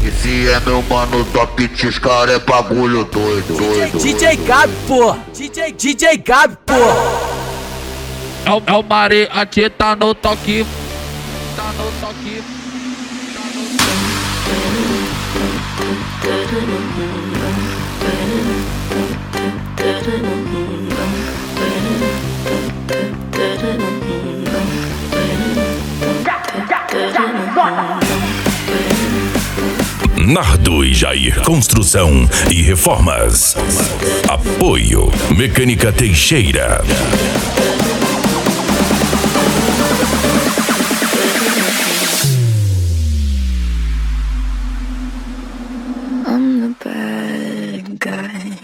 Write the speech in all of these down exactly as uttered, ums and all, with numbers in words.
Esse é meu mano top, esses cara é bagulho doido, doido. D J Gabi, pô. D J, D J Gabi, pô. É o, é o mariachi, tá no toque. Tá no toque. Nardo e Jair Construção e Reformas. Apoio Mecânica Teixeira. I'm the bad guy.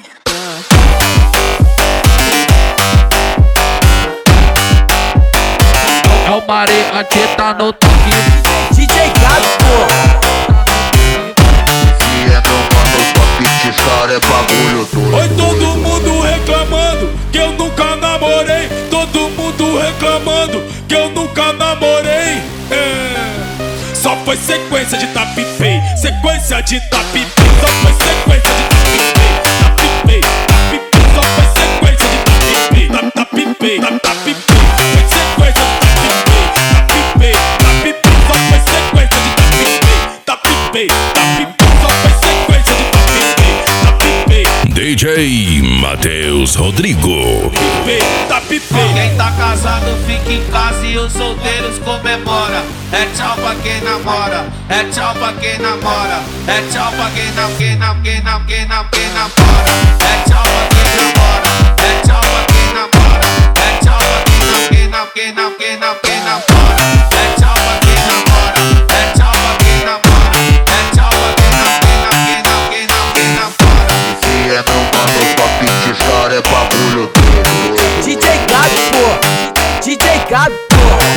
É o mariachi, tá no toque. D J Gabi, pô. Esse é meu mano top, esses cara é bagulho doido. Oi, todo mundo reclamando que eu nunca namorei. Todo mundo reclamando que eu nunca namorei. É. Só foi sequência de tapipei, sequência de tapipei. Só foi sequência de tapipei, tapipei, tapipei. Só foi sequência de tapipei, tap tapipei, tap tapipei. Foi sequência de tapipei, tapipei, tapipei. Só foi sequência de tapipei, tapipei, tapipei. Só foi sequência de tapipei, tapipei. D J Matheus Rodrigo. Quem tá casado fica em casa e os solteiros comemora. É tchau pra quem namora, é tchau pra quem namora, é tchau pra quem não, quem não, quem não, quem não, quem namora. É tchau pra quem namora, é tchau pra quem namora, é tchau pra quem não, quem não, quem não, quem não, quem namora. É tchau pra quem namora, é tchau pra quem namora, é tchau pra quem não, quem não, quem não, quem não, quem namora. Esse é meu mano top, esses cara é bagulho doido. D J Gabi, pô. D J Gabi, pô.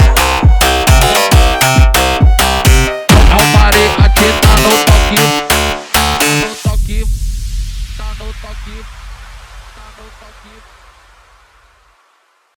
É o mariachi, tá no toque. Tá no toque. Tá no toque. Tá no toque.